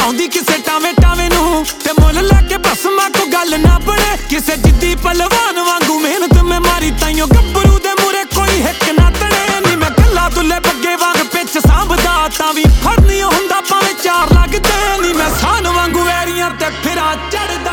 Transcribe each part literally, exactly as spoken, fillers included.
ਆਉਂਦੀ ਕਿਸੇ ਟਾਵੇਂ ਟਾਵੇਂ ਨੂੰ ਤੇ ਮੁੱਲ ਲੈ ਕੇ ਭਸਮਾ ਕੋ ਗੱਲ ਨਾ ਬਣੇ ਕਿਸੇ ਜਿੱਦੀ ਪਹਿਲਵਾਨ ਵਾਂਗੂ ਮਿਹਨਤ ਮੈਂ ਮਾਰੀ ਤਾਈਓ ਗੱਭਰੂ ਦੇ ਮੂਰੇ ਕੋਈ ਹਿੱਕ ਨਾ ਤੜੇ ਨੀ ਮੈਂ ਕੱਲਾ ਦੁੱਲੇ ਬੱਗੇ ਵਾਂਗ ਪਿੱਛ ਸਾਂਭਦਾ ਤਾਂ ਵੀ ਫੜਨੀ ਹੁੰਦਾ ਭਾਵੇਂ ਚਾਰ ਲੱਗਦੇ ਨੀ ਮੈਂ ਸਾਨ ਵਾਂਗੂ ਵੈਰੀਆਂ ਤੇ ਫਿਰਾਂ ਚੜਦਾ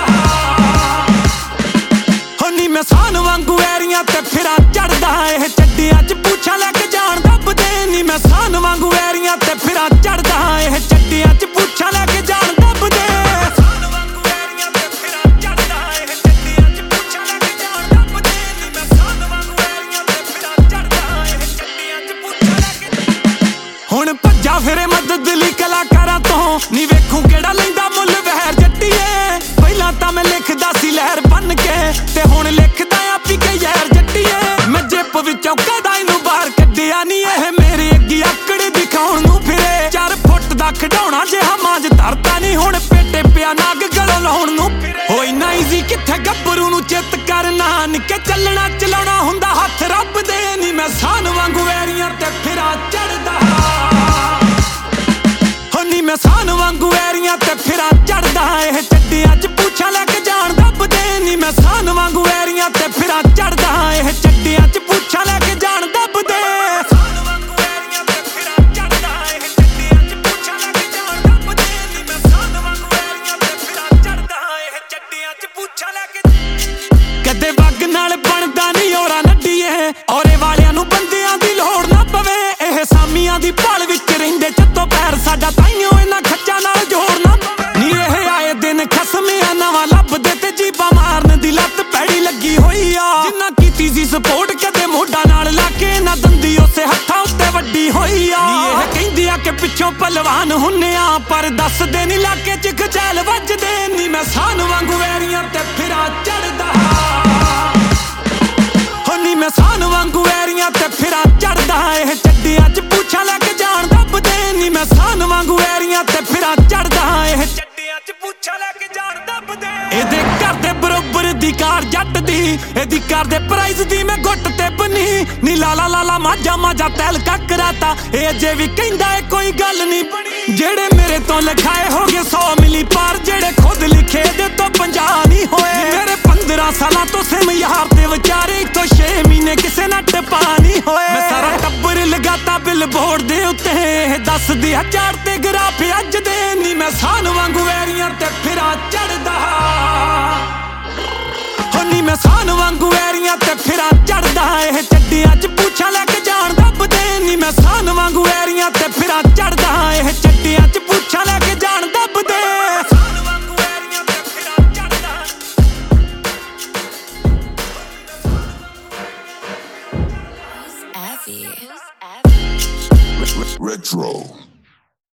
ਹੋ ਨੀ ਮੈਂ ਸਾਨ ਵਾਂਗੂ ਵੈਰੀਆਂ ਤੇ ਫਿਰਾਂ ਚੜਦਾ ਇਹ ਚੱਡੀਆਂ ਚ ਪੁੱਛਾਂ ਲੈ ਕੇ ਜਾਣ ਦੱਬਦੇ ਨੀ ਮੈਂ ਸਾਨ ਵਾਂਗੂ ਵੈਰੀਆਂ ਤੇ ਫਿਰਾਂ ਚੜਦਾ ਇਹ ਚੱਡੀਆਂ ਚ ਪੁੱਛਾਂ ਲੈ ਕੇ ਜਾਣ ਦੱਬਦੇ ਹੁਣ ਭੱਜਾ ਫਿਰੇ ਮਦਦ ਲਈ ਕਲਾਕਾਰਾਂ ਤੋਂ ਨੀ ਵੇਖੂ ਕਿਹੜਾ ਲੈਂਦਾ ਮੁੱਲ ਵਹਿਰ ਜੱਟੀਏ ਪਹਿਲਾਂ ਤਾਂ ਮੈਂ ਲਿਖਦਾ ਸੀ ਲਹਿਰ ਬਣ ਕੇ ਤੇ ਹੁਣ ਲਿਖਦਾ ਆ ਪੀ ਕੇ ਯਾਰ ਜੱਟੀਏ ਮੈਂ ਜੇਬ ਵਿੱਚੋਂ ਕਦਾ ਇਹਨੂੰ ਬਾਹਰ ਕੱਢਿਆ ਨੀ ਇਹ ਮੇਰੇ ਅੱਗੇ ਆਕੜ ਦਿਖਾਉਣ ਨੂੰ ਫਿਰੇ ਚਾਰ ਫੁੱਟ ਦਾ ਖਿਡੌਣਾ ਜਿਹਾ ਮਾਂਜ ਧਰਤਾ ਨੀ ਹੁਣ ਪੇਟੇ ਪਿਆ ਨਾਗ ਗਲੋਂ ਲਾਉਣ ਨੂੰ ਹੋਈ ਨਾ ਈਜ਼ੀ ਕਿੱਥੇ ਗੱਭਰੂ ਨੂੰ ਚਿੱਤ ਕਰਨਾ ਨਿੱਕੇ ਚੱਲਣਾ ਚਲਾਉਣਾ ਹੁੰਦਾ ਹੱਥ ਰੱਬ ਦੇ ਨੀ ਮੈਂ ਸਾਨ ਵਾਂਗੂ ਵੈਰੀਆਂ ਤੇ ਫਿਰਾਂ ਚੜਦਾ ਮੈਂ ਸਾਨ ਵਾਂਗੂ ਵੈਰੀਆਂ ਤੇ ਫਿਰਾਂ ਚੜਦਾ ਇਹ ਚੱਡੀਆਂ ਚ ਪੁੱਛਾਂ ਲੈ ਕੇ ਜਾਣ ਦੱਬਦੇ ਨੀ ਮੈਂ ਸਾਨ ਵਾਂਗੂ ਵੈਰੀਆਂ ਤੇ ਫਿਰਾਂ ਚੜਦਾ ਇਹ ਚੱਡੀਆਂ ਚ ਪੁੱਛਾਂ ਲੈ ਕੇ ਜਾਣ ਦੱਬਦੇ ਕਦੇ ਵਗ ਨਾਲ ਬਣਦਾ ਨੀ ਔਰਾ ਨੱਡੀਏ ਔਰੇ ਵਾਲਿਆਂ ਨੂੰ ਬੰਦਿਆਂ ਦੀ ਲੋੜ ਨਾ ਪਵੇ ਇਹ ਸਾਮੀਆਂ ਦੀ ਭਾਲ ਵਿੱਚ ਰਹਿੰਦੇ ਚੱਤੋ ਪੈਰ ਸਾਡਾ ਤਾਈਓ ਇਹਨਾਂ ਖੱਚਾਂ ਨਾਲ ਜੋੜਨਾ ਨੀ ਇਹ ਆਏ ਦਿਨ ਖਸਮਿਆਂ ਨਵਾਂ ਲੱਭਦੇ ਤੇ ਜੀਬਾਂ ਮਾਰਨ ਦੀ ਲੱਤ ਪੈੜੀ ਲੱਗੀ ਹੋਈ ਆ ਜਿੰਨਾ ਕੀਤੀ ਸੀ ਸਪੋਰਟ ਕਦੇ ਮੋਢਾ ਨਾਲ ਲਾ ਕੇ ਨਾ ਦੰਦੀ ਉਸੇ ਹੱਥਾਂ ਉੱਤੇ ਵੱਡੀ ਹੋਈ ਆ ਨੀ ਇਹ ਕਹਿੰਦੀ ਆ ਕਿ ਪਿੱਛੋਂ ਪਹਿਲਵਾਨ ਹੁੰਨੇ ਆ ਪਰ ਦੱਸਦੇ ਨੀ ਲਾਕੇ ਚ ਖਚੈਲ ਵੱਜਦੇ ਨੀ ਮੈਂ ਸਾਨ ਵਾਂਗੂ ਵੈਰੀਆਂ ਤੇ ਫਿਰਾਂ ਚੜਦਾ ਮੈਂ ਸਾਨ ਵਾਂਗੂ ਵੈਰੀਆਂ ਤੇ ਫਿਰਾਂ ਚੜਦਾ ਇਹ ਚੱਡੀਆਂ ਚ ਪੁੱਛਾਂ ਲੈ ਕੇ ਜਾਣ ਦੱਬਦੇ ਨੀ ਮੈਂ ਸਾਨ ਵਾਂਗੂ ਵੈਰੀਆਂ ਤੇ ਫਿਰਾਂ ਚੜਦਾ ਇਹ ਚੱਡੀਆਂ ਚ ਪੁੱਛਾਂ ਲੈ ਕੇ ਜਾਣ ਦੱਬਦੇ ਇਹਦੇ ਘਰ ਦੇ ਬਰੋਬਰ ਦੀ ਕਾਰ ਜੱਟ ਦੀ ਇਹਦੀ ਕਾਰ ਦੇ ਪ੍ਰਾਈਜ਼ ਦੀ ਮੈਂ ਗੁੱਟ ਤੇ ਬਣੀ ਨੀ ਲਾਲਾ ਲਾਲਾ ਮਾਝਾ ਮਾਝਾ ਤੈਲ ਕਰਾਤਾ ਇਹ ਅਜੇ ਵੀ ਕਹਿੰਦਾ ਏ ਕੋਈ ਗੱਲ ਨਹੀਂ ਬਣੀ ਜਿਹੜੇ ਮੇਰੇ ਤੋਂ ਲਿਖਾਏ ਹੋ ਗਏ ਸੌ ਮਿਲੀ ਪਾਰ ਜਿਹੜੇ ਖੁਦ ਲਿਖੇ ਦੇ ਤੋਂ ਪੰਜਾਹ ਨਹੀਂ ਹੋਏ ਮੇਰੇ ਪੰਦਰਾਂ ਸਾਲਾਂ ਤੋਂ ਸਿਮ ਯਾਰ ਦੇ ਵਿਚਾਰੇ ਇੱਥੋਂ ਛੇ ਮਹੀਨੇ ਕਿਸੇ ਨਾਲ ਟਪਾ ਨਹੀਂ ਹੋਏ ਮੈਂ ਸਾਰਾ ਟੱਬਰ ਲਗਾਤਾ ਬਿਲ ਬੋਰਡ ਦੇ ਉੱਤੇ ਇਹ ਦੱਸਦੀ ਹਜ਼ਾਰ ਤੇ ਗਰਾਫ ਅੱਜ ਦੇ ਨੀ ਮੈਂ ਸਾਨ ਵਾਂਗੂ ਵੈਰੀਆਂ ਤੇ ਫਿਰਾਂ ਚੜਦਾ ਹੋ ਨੀ ਮੈਂ ਸਾਨ ਵਾਂਗੂ ਵੈਰੀਆਂ ਤੇ ਫਿਰਾਂ ਚੜਦਾ ਇਹ ਚੱਡੀਆਂ ਚ ਪੁੱਛਾਂ ਲੈ ਕੇ ਜਾਣ ਦੱਬਦੇ ਨੀ ਮੈਂ ਸਾਨ ਵਾਂਗੂ ਵੈਰੀਆਂ ਤੇ ਫਿਰਾਂ ਚੜਦਾ ਇਹ ਚੱਡੀਆਂ ਚ ਪੁੱਛਾਂ ਲੈ ਕੇ ਜਾਣ ਦੱਬਦੇ Retro.